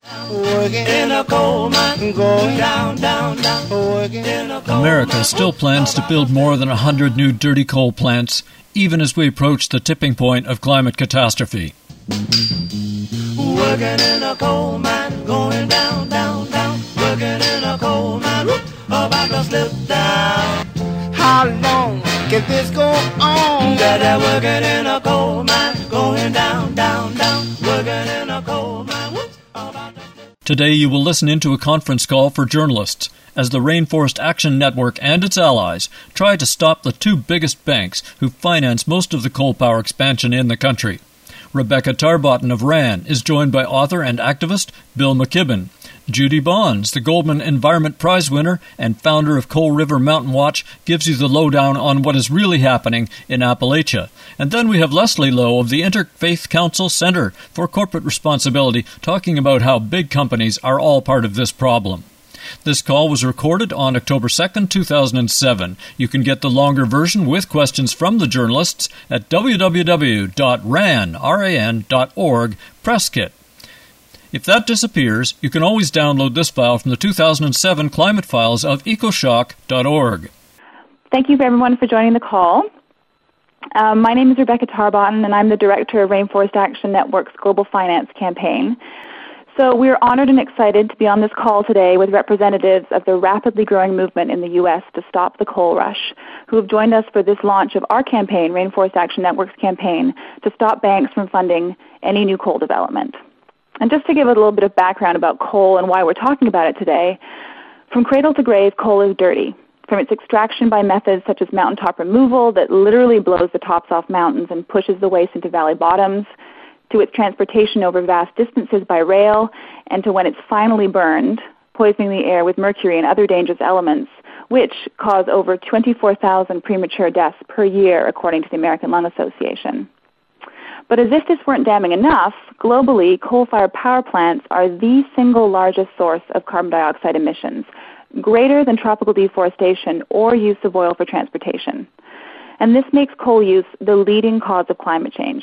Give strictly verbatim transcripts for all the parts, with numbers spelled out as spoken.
America still plans to build more than one hundred new dirty coal plants, even as we approach the tipping point of climate catastrophe. Working in a coal mine, going down, down, down. Working in a coal mine, whoop, about to slip down. How long can this go on? That they're working in a coal mine, going down, down, down. Working in a coal mine, whoop, about to slip. Today you will listen into a conference call for journalists as the Rainforest Action Network and its allies try to stop the two biggest banks who finance most of the coal power expansion in the country. Rebecca Tarboton of RAN is joined by author and activist Bill McKibben. Judy Bonds, the Goldman Environment Prize winner and founder of Coal River Mountain Watch, gives you the lowdown on what is really happening in Appalachia. And then we have Leslie Lowe of the Interfaith Council Center for Corporate Responsibility talking about how big companies are all part of this problem. This call was recorded on October second, two thousand seven. You can get the longer version with questions from the journalists at w w w dot ran dot org press kit. If that disappears, you can always download this file from the two thousand seven Climate Files of ecoshock dot org. Thank you, everyone, for joining the call. Um, my name is Rebecca Tarboton, and I'm the Director of Rainforest Action Network's Global Finance Campaign. So we are honored and excited to be on this call today with representatives of the rapidly growing movement in the U S to stop the coal rush, who have joined us for this launch of our campaign, Rainforest Action Network's campaign, to stop banks from funding any new coal development. And just to give a little bit of background about coal and why we're talking about it today, from cradle to grave, coal is dirty. From its extraction by methods such as mountaintop removal that literally blows the tops off mountains and pushes the waste into valley bottoms, to its transportation over vast distances by rail, and to when it's finally burned, poisoning the air with mercury and other dangerous elements, which cause over twenty-four thousand premature deaths per year, according to the American Lung Association. But as if this weren't damning enough, globally, coal-fired power plants are the single largest source of carbon dioxide emissions, greater than tropical deforestation or use of oil for transportation. And this makes coal use the leading cause of climate change.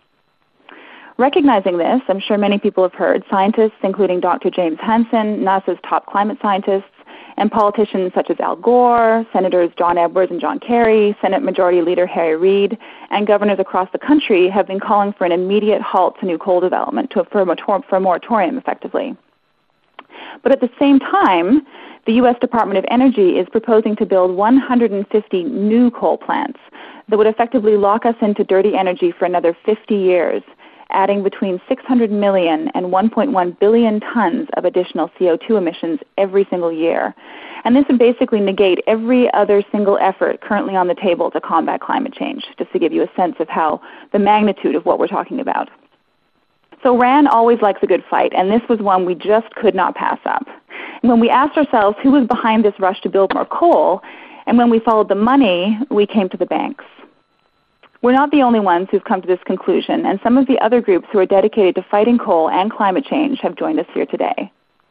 Recognizing this, I'm sure many people have heard, scientists including Doctor James Hansen, NASA's top climate scientists, and politicians such as Al Gore, Senators John Edwards and John Kerry, Senate Majority Leader Harry Reid, and governors across the country have been calling for an immediate halt to new coal development, to, for, a, for a moratorium effectively. But at the same time, the U S Department of Energy is proposing to build one hundred fifty new coal plants that would effectively lock us into dirty energy for another fifty years, adding between six hundred million and one point one billion tons of additional C O two emissions every single year. And this would basically negate every other single effort currently on the table to combat climate change, just to give you a sense of how the magnitude of what we're talking about. So RAN always likes a good fight, and this was one we just could not pass up. And when we asked ourselves who was behind this rush to build more coal, and when we followed the money, we came to the banks. We're not the only ones who've come to this conclusion, and some of the other groups who are dedicated to fighting coal and climate change have joined us here today.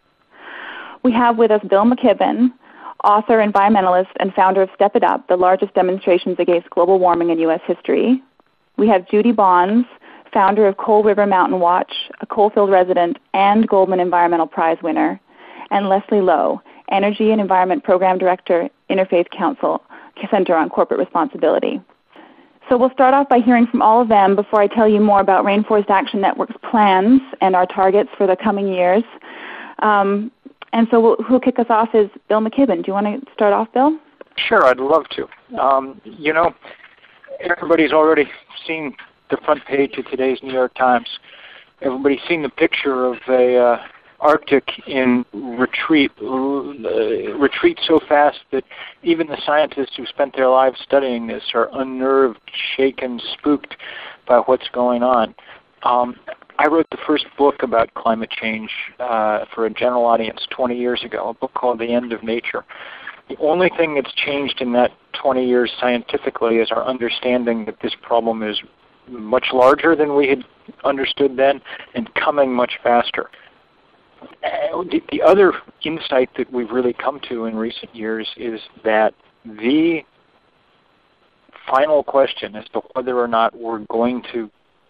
We have with us Bill McKibben, author, environmentalist, and founder of Step It Up, the largest demonstrations against global warming in U S history. We have Judy Bonds, founder of Coal River Mountain Watch, a Coalfield resident and Goldman Environmental Prize winner, and Leslie Lowe, Energy and Environment Program Director, Interfaith Council Center on Corporate Responsibility. So we'll start off by hearing from all of them before I tell you more about Rainforest Action Network's plans and our targets for the coming years. Um, and so we'll, who'll kick us off is Bill McKibben. Do you want to start off, Bill? Sure, I'd love to. Um, you know, everybody's already seen the front page of today's New York Times. Everybody's seen the picture of a uh, Arctic in retreat, uh, retreat so fast that even the scientists who spent their lives studying this are unnerved, shaken, spooked by what's going on. Um, I wrote the first book about climate change uh, for a general audience twenty years ago, a book called The End of Nature. The only thing that's changed in that twenty years scientifically is our understanding that this problem is much larger than we had understood then and coming much faster. The, the other insight that we've really come to in recent years is that the final question as to whether or not we're going to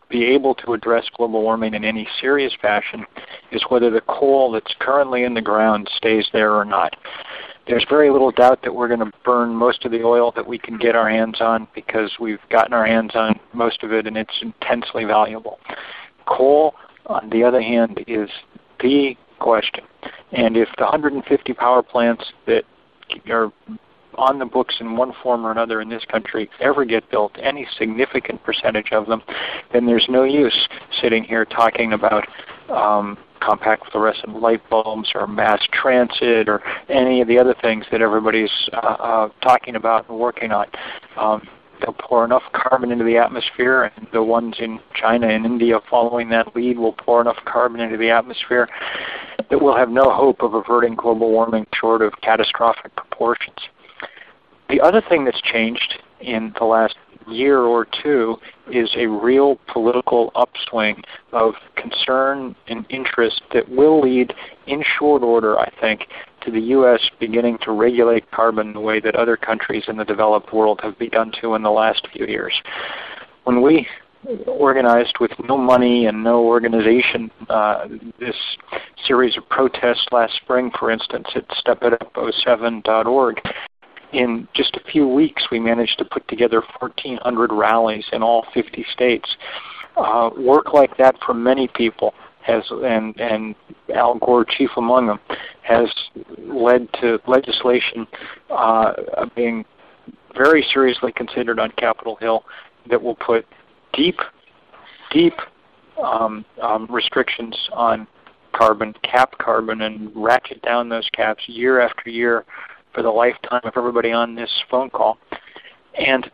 be able to address global warming in any serious fashion is whether the coal that's currently in the ground stays there or not. There's very little doubt that we're going to burn most of the oil that we can get our hands on because we've gotten our hands on most of it and it's intensely valuable. Coal, on the other hand, is the question. And if the one hundred fifty power plants that are on the books in one form or another in this country ever get built, any significant percentage of them, then there's no use sitting here talking about um, compact fluorescent light bulbs or mass transit or any of the other things that everybody's uh, uh, talking about and working on. Um, they'll pour enough carbon into the atmosphere, and the ones in China and India following that lead will pour enough carbon into the atmosphere that we'll have no hope of averting global warming short of catastrophic proportions. The other thing that's changed in the last year or two is a real political upswing of concern and interest that will lead in short order, I think, to the U S beginning to regulate carbon the way that other countries in the developed world have begun to in the last few years. When we organized with no money and no organization uh, this series of protests last spring, for instance, at step it up oh seven dot org, in just a few weeks, we managed to put together fourteen hundred rallies in all fifty states. Uh, work like that for many people has, and, and Al Gore chief among them, has led to legislation uh, being very seriously considered on Capitol Hill that will put deep, deep um, um, restrictions on carbon, cap carbon, and ratchet down those caps year after year for the lifetime of everybody on this phone call. And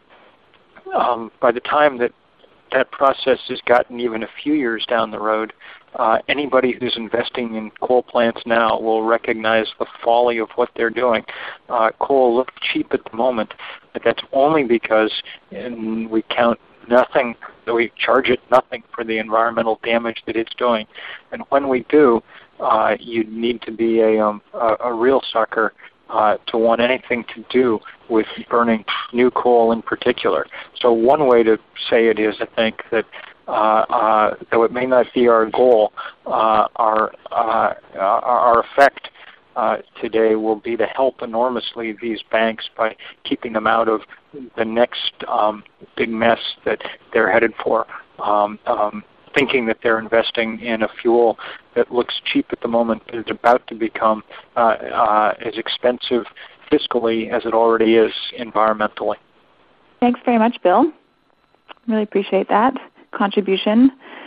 um, by the time that that process has gotten even a few years down the road, uh, anybody who's investing in coal plants now will recognize the folly of what they're doing. Uh, coal looks cheap at the moment, but that's only because and we count nothing, we charge it nothing for the environmental damage that it's doing. And when we do, uh, you need to be a, um, a, a real sucker Uh, to want anything to do with burning new coal in particular. So one way to say it is, I think, that uh, uh, though it may not be our goal, uh, our, uh, our effect uh, today will be to help enormously these banks by keeping them out of the next um, big mess that they're headed for. Um, um, thinking that they're investing in a fuel that looks cheap at the moment, but is about to become uh, uh, as expensive fiscally as it already is environmentally. Thanks very much, Bill. Really appreciate that contribution.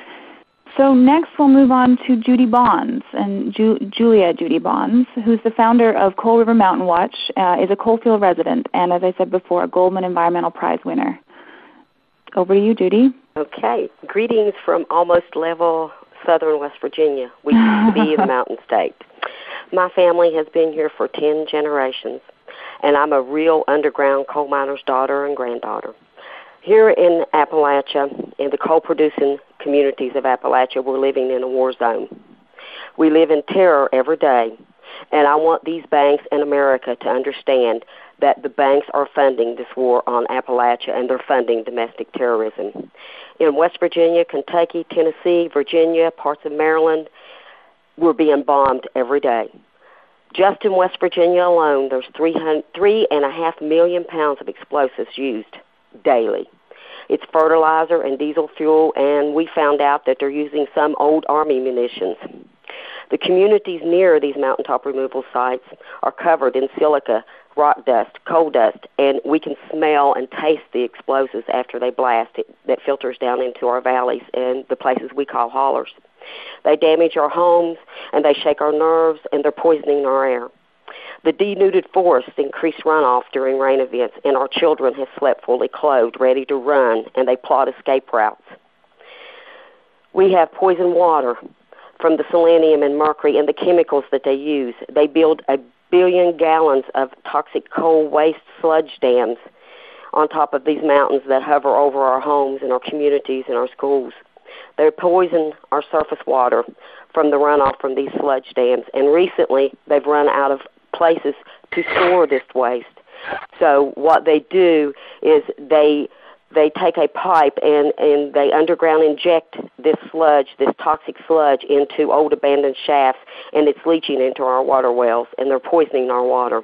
So next we'll move on to Judy Bonds, and Ju- Julia Judy Bonds, who's the founder of Coal River Mountain Watch, uh, is a Coalfield resident, and as I said before, a Goldman Environmental Prize winner. Over to you, Judy. Okay. Greetings from almost level southern West Virginia. We used to be the mountain state. My family has been here for ten generations, and I'm a real underground coal miner's daughter and granddaughter. Here in Appalachia, in the coal-producing communities of Appalachia, we're living in a war zone. We live in terror every day, and I want these banks in America to understand that the banks are funding this war on Appalachia, and they're funding domestic terrorism. In West Virginia, Kentucky, Tennessee, Virginia, parts of Maryland, we're being bombed every day. Just in West Virginia alone, there's three, hundred, three and a half million pounds of explosives used daily. It's fertilizer and diesel fuel, and we found out that they're using some old Army munitions. The communities near these mountaintop removal sites are covered in silica, rock dust, coal dust, and we can smell and taste the explosives after they blast it that filters down into our valleys and the places we call hollers. They damage our homes, and they shake our nerves, and they're poisoning our air. The denuded forests increase runoff during rain events, and our children have slept fully clothed, ready to run, and they plot escape routes. We have poisoned water from the selenium and mercury and the chemicals that they use. They build a billion gallons of toxic coal waste sludge dams on top of these mountains that hover over our homes and our communities and our schools. They poison our surface water from the runoff from these sludge dams, and recently they've run out of places to store this waste. So what they do is they they take a pipe and, and they underground inject this sludge, this toxic sludge, into old abandoned shafts, and it's leaching into our water wells, and they're poisoning our water.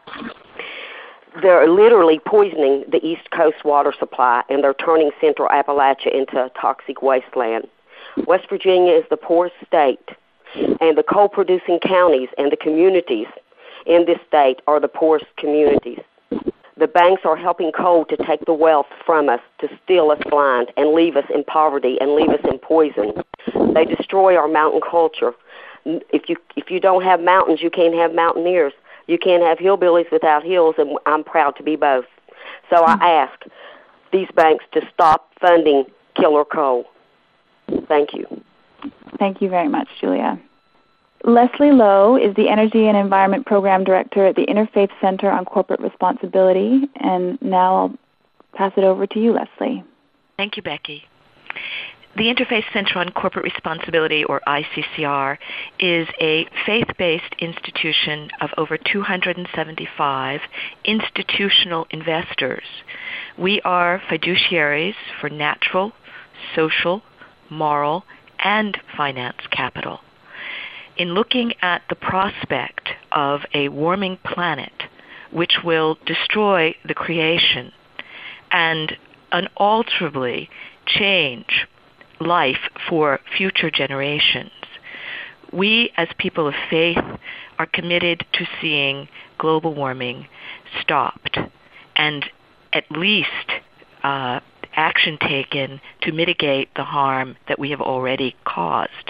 They're literally poisoning the East Coast water supply, and they're turning Central Appalachia into a toxic wasteland. West Virginia is the poorest state, and the coal-producing counties and the communities in this state are the poorest communities. The banks are helping coal to take the wealth from us, to steal us blind and leave us in poverty and leave us in poison. They destroy our mountain culture. If you if you don't have mountains, you can't have mountaineers. You can't have hillbillies without hills, and I'm proud to be both. So I ask these banks to stop funding killer coal. Thank you. Thank you very much, Julia. Leslie Lowe is the Energy and Environment Program Director at the Interfaith Center on Corporate Responsibility, and now I'll pass it over to you, Leslie. Thank you, Becky. The Interfaith Center on Corporate Responsibility, or I C C R, is a faith-based institution of over two hundred seventy-five institutional investors. We are fiduciaries for natural, social, moral, and finance capital. In looking at the prospect of a warming planet which will destroy the creation and unalterably change life for future generations, we as people of faith are committed to seeing global warming stopped and at least uh, action taken to mitigate the harm that we have already caused.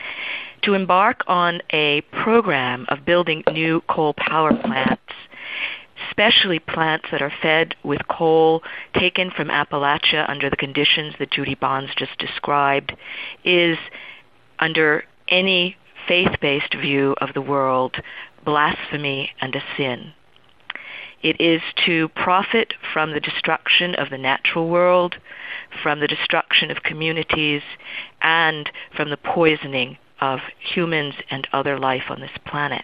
To embark on a program of building new coal power plants, especially plants that are fed with coal taken from Appalachia under the conditions that Judy Bonds just described, is, under any faith-based view of the world, blasphemy and a sin. It is to profit from the destruction of the natural world, from the destruction of communities, and from the poisoning of humans and other life on this planet.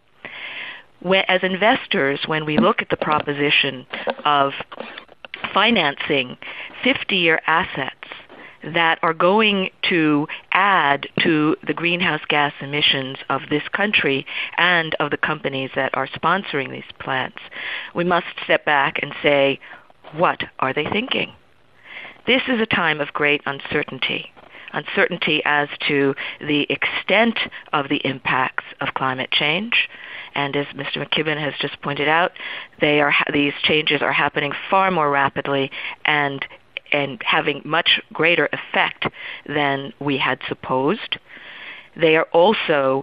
As investors, when we look at the proposition of financing fifty-year assets that are going to add to the greenhouse gas emissions of this country and of the companies that are sponsoring these plants, we must step back and say, what are they thinking? This is a time of great uncertainty. Uncertainty as to the extent of the impacts of climate change. And as Mister McKibben has just pointed out, they are these changes are happening far more rapidly and and having much greater effect than we had supposed. They are also,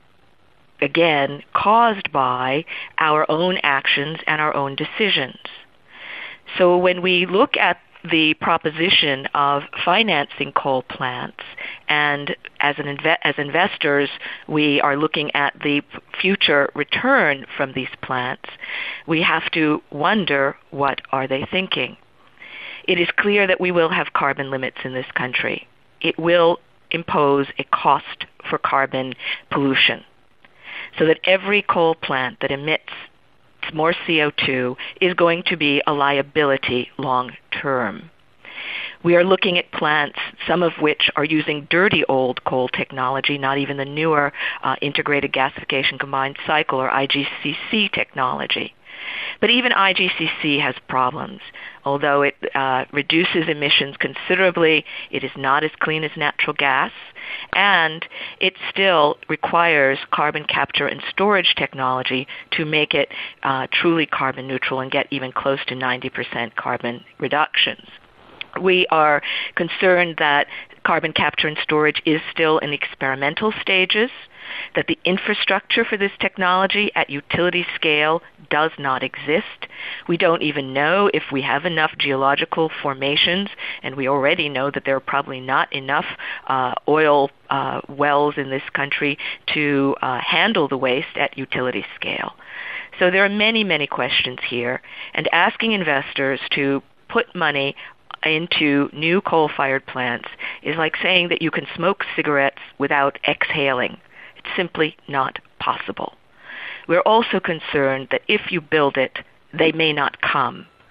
again, caused by our own actions and our own decisions. So when we look at the proposition of financing coal plants, and as an inve- as investors, we are looking at the future return from these plants, we have to wonder, what are they thinking? It is clear that we will have carbon limits in this country. It will impose a cost for carbon pollution, so that every coal plant that emits more C O two is going to be a liability long term. We are looking at plants, some of which are using dirty old coal technology, not even the newer uh, integrated gasification combined cycle, or I G C C technology. But even I G C C has problems. Although it uh, reduces emissions considerably, it is not as clean as natural gas, and it still requires carbon capture and storage technology to make it uh, truly carbon neutral and get even close to ninety percent carbon reductions. We are concerned that carbon capture and storage is still in experimental stages, that the infrastructure for this technology at utility scale does not exist. We don't even know if we have enough geological formations, and we already know that there are probably not enough uh, oil uh, wells in this country to uh, handle the waste at utility scale. So there are many, many questions here, and asking investors to put money into new coal-fired plants is like saying that you can smoke cigarettes without exhaling. It's simply not possible. We're also concerned that if you build it, they may not come.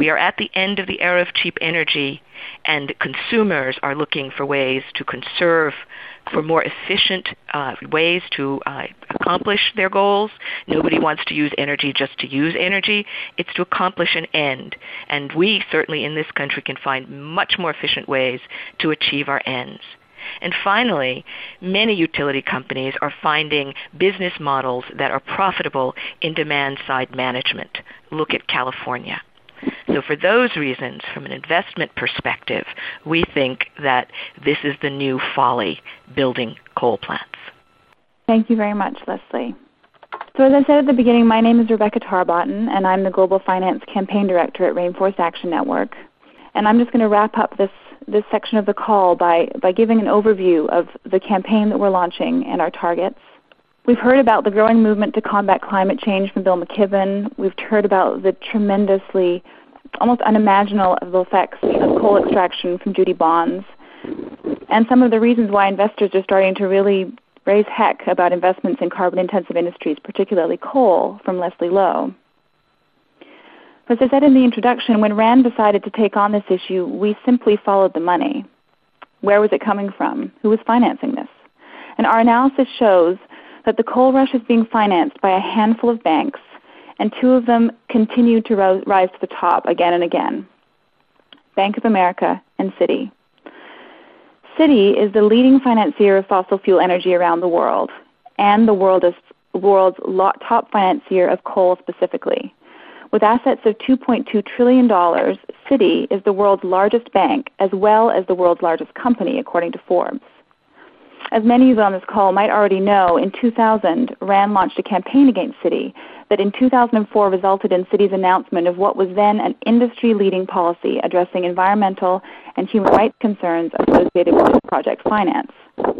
We are at the end of the era of cheap energy, and consumers are looking for ways to conserve, for more efficient uh, ways to uh, accomplish their goals. Nobody wants to use energy just to use energy. It's to accomplish an end. And we certainly in this country can find much more efficient ways to achieve our ends. And finally, many utility companies are finding business models that are profitable in demand-side management. Look at California. So for those reasons, from an investment perspective, we think that this is the new folly, building coal plants. Thank you very much, Leslie. So as I said at the beginning, my name is Rebecca Tarbotten, and I'm the Global Finance Campaign Director at Rainforest Action Network. And I'm just going to wrap up this, this section of the call by, by giving an overview of the campaign that we're launching and our targets. We've heard about the growing movement to combat climate change from Bill McKibben. We've heard about the tremendously, almost unimaginable effects of coal extraction from Judy Bonds, and some of the reasons why investors are starting to really raise heck about investments in carbon-intensive industries, particularly coal, from Leslie Lowe. As I said in the introduction, when RAND decided to take on this issue, we simply followed the money. Where was it coming from? Who was financing this? And our analysis shows that the coal rush is being financed by a handful of banks, and two of them continue to ro- rise to the top again and again: Bank of America and Citi. Citi is the leading financier of fossil fuel energy around the world, and the world is, world's top financier of coal specifically. With assets of two point two trillion dollars, Citi is the world's largest bank as well as the world's largest company, according to Forbes. As many of you on this call might already know, in two thousand, RAND launched a campaign against Citi that in two thousand four resulted in Citi's announcement of what was then an industry-leading policy addressing environmental and human rights concerns associated with this project finance.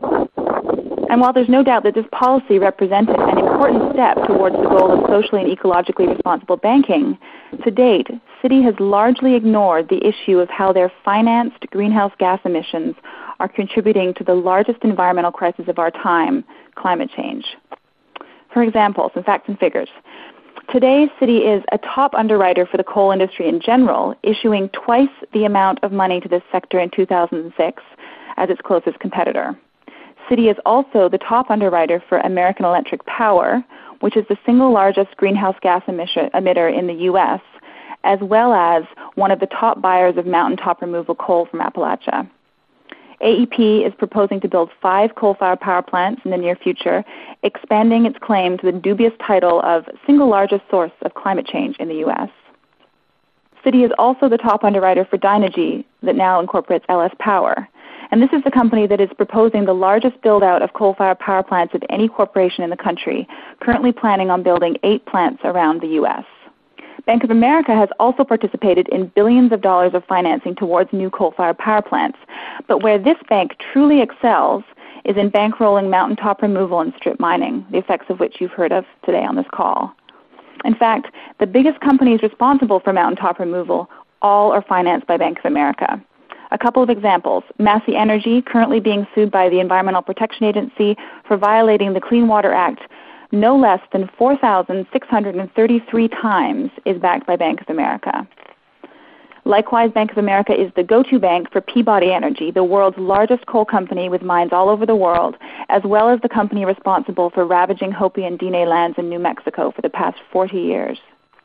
And while there's no doubt that this policy represented an important step towards the goal of socially and ecologically responsible banking, to date, Citi has largely ignored the issue of how their financed greenhouse gas emissions are contributing to the largest environmental crisis of our time, climate change. For example, some facts and figures. Today, Citi is a top underwriter for the coal industry in general, issuing twice the amount of money to this sector in two thousand six as its closest competitor. Citi is also the top underwriter for American Electric Power, which is the single largest greenhouse gas emission, emitter in the U S, as well as one of the top buyers of mountaintop removal coal from Appalachia. A E P is proposing to build five coal-fired power plants in the near future, expanding its claim to the dubious title of single largest source of climate change in the U S. Citi is also the top underwriter for Dynegy, that now incorporates L S Power. And this is the company that is proposing the largest build-out of coal-fired power plants of any corporation in the country, currently planning on building eight plants around the U S. Bank of America has also participated in billions of dollars of financing towards new coal-fired power plants. But where this bank truly excels is in bankrolling mountaintop removal and strip mining, the effects of which you've heard of today on this call. In fact, the biggest companies responsible for mountaintop removal all are financed by Bank of America. A couple of examples. Massey Energy, currently being sued by the Environmental Protection Agency for violating the Clean Water Act, no less than four thousand six hundred thirty-three times is backed by Bank of America. Likewise, Bank of America is the go-to bank for Peabody Energy, the world's largest coal company with mines all over the world, as well as the company responsible for ravaging Hopi and Diné lands in New Mexico for the past forty years.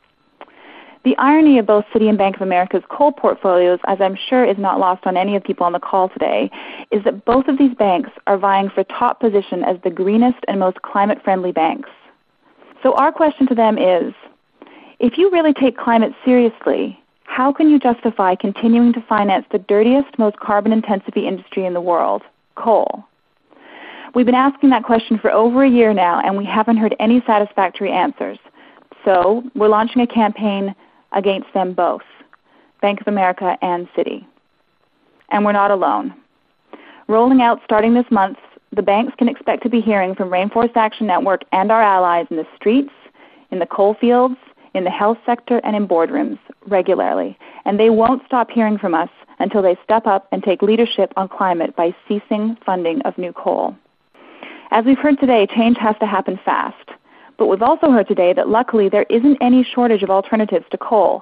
The irony of both Citi and Bank of America's coal portfolios, as I'm sure is not lost on any of the people on the call today, is that both of these banks are vying for top position as the greenest and most climate-friendly banks. So our question to them is, if you really take climate seriously, how can you justify continuing to finance the dirtiest, most carbon-intensive industry in the world, coal? We've been asking that question for over a year now, and we haven't heard any satisfactory answers. So we're launching a campaign against them both, Bank of America and Citi. And we're not alone. Rolling out starting this month, the banks can expect to be hearing from Rainforest Action Network and our allies in the streets, in the coal fields, in the health sector, and in boardrooms regularly. And they won't stop hearing from us until they step up and take leadership on climate by ceasing funding of new coal. As we've heard today, change has to happen fast. But we've also heard today that luckily there isn't any shortage of alternatives to coal.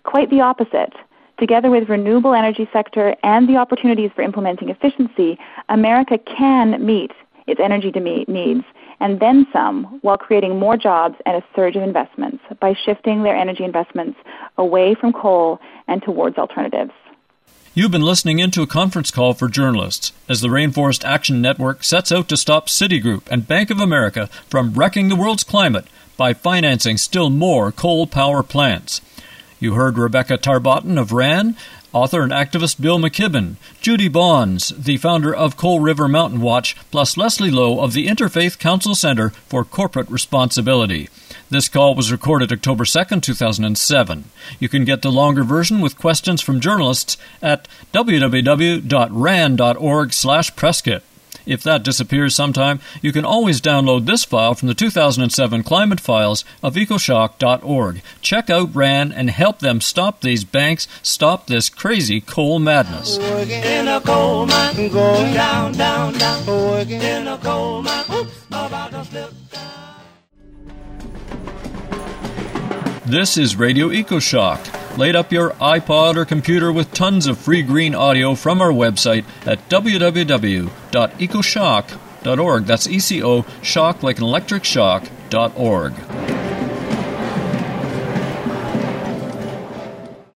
Quite the opposite. Together with renewable energy sector and the opportunities for implementing efficiency, America can meet its energy needs and then some, while creating more jobs and a surge of investments by shifting their energy investments away from coal and towards alternatives. You've been listening into a conference call for journalists as the Rainforest Action Network sets out to stop Citigroup and Bank of America from wrecking the world's climate by financing still more coal power plants. You heard Rebecca Tarboton of RAN, author and activist Bill McKibben, Judy Bonds, the founder of Coal River Mountain Watch, plus Leslie Lowe of the Interfaith Council Center for Corporate Responsibility. This call was recorded October second, two thousand seven. You can get the longer version with questions from journalists at w w w dot ran dot org slash presskit. If that disappears sometime, you can always download this file from the two thousand seven Climate Files of ecoshock dot org. Check out RAN and help them stop these banks, stop this crazy coal madness. Working in a coal mine, going down, down, down. Working in a coal mine, oops, about to slip down. This is Radio EcoShock. Light up your iPod or computer with tons of free green audio from our website at w w w dot ecoshock dot org. That's E C O, shock like an electric shock, dot org.